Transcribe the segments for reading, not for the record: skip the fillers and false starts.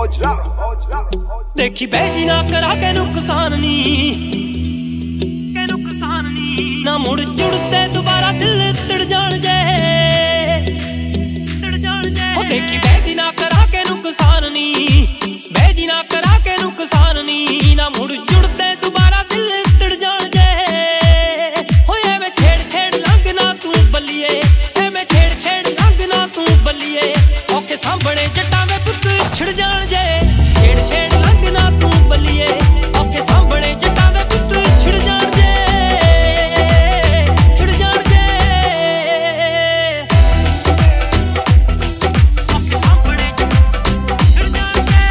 देखी बैजी ना करा के नुकसान नी ना मुड़ जुड़ते दोबारा दिल तिड़ जान जे हो देखी बैजी ना करा के नुकसान नी बैजी ना करा के नुकसान नी ना मुड़ जुड़ते दोबारा दिल तिड़ जान जे हो ये मैं छेड़ छेड़ लंग ना तू बलिए ये मैं छेड़ छेड़ लंग ना तू बलिए ओके सांभणे जट्टां वे पुत छिड़ जान जे छेड़ छेड़ लंग ना तू बलिए ओके सांभणे जट्टां वे पुत छिड़ जान जे छिड़ जान जे ओके सांभणे छिड़ जान जे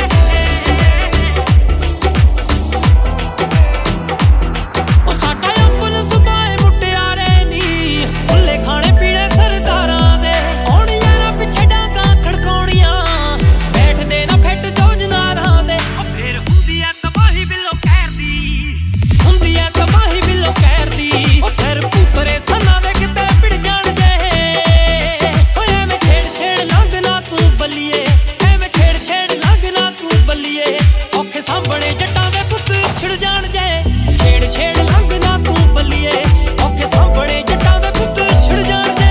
ओ साडा अपन सुभाए मुटियारे नी भुल्ले खाने पीने सरदारां दे आउणियां ना पिछे डांगां खड़काउणियां बैठदे ना फिट जोजनारां दे फिर हुंदी ऐ तबाही बिलो कहर दी हुंदी ऐ तबाही बिलो कहर दी ओ सिर पुतरे सन्ना दे किते पिड़ जाण जे होए मैं छेड़ छेड़ लंघ ना तू बलिए ऐ मैं छेड़ छेड़ लंघ ना तू बलिए औखे सांभणे जट्टां दे पुत छिड़ जाण जे छेड़ छेड़ लंघ ना तू बलिए औखे सांभणे जट्टां दे पुत छिड़ जाण जे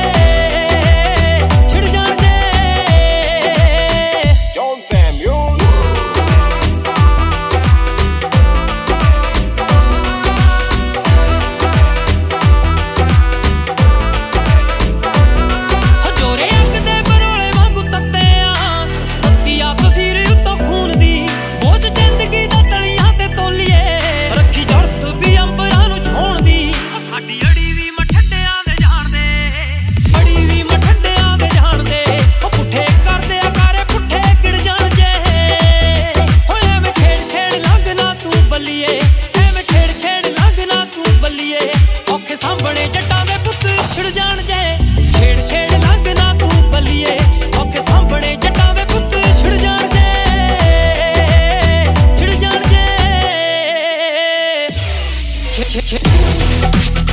छिड़ जाण जे John Samuel. जोरे अंग दे बरोले वांगू तत्ते आ तत्ती आ तसीर उत्तों खून दी बोझ जिंदगी दा तलियां ते तोलिए रखी जड़त भी अंबरां नूं छोण दी साडी अड़ी भी मठड्डियां दे जाण दे अड़ी भी मठड्डियां दे जाण दे ओ पुੱਠੇ ਕਰਦੇ ਆ ਕਾਰੇ ਪੁੱਠੇ ਕਿੜ ਜਾਣ ਜੇ ਹੋਏ ਮੈਂ ਛੇੜ ਛੇੜ ਲੰਘ ਨਾ ਤੂੰ ਬਲੀਏ ਐਵੇਂ ਛੇੜ ਛੇੜ ਲੰਘ ਨਾ ਤੂੰ ਬਲੀਏ ਔਖੇ ਸਾਂਭਣੇ ਜੱਟਾਂ ਦੇ ਪੁੱਤ ਛਿੜ ਜਾਣ ਜੇ ਛੇੜ ਛੇੜ ਲੰਘ ਨਾ ਤੂੰ ਬਲੀਏ ਔਖੇ ਸਾਂਭਣੇ ਜੱਟਾਂ ਦੇ ਪੁੱਤ ਛਿੜ ਜਾਣ ਜੇ ਛਿੜ ਜਾਣ ਜੇ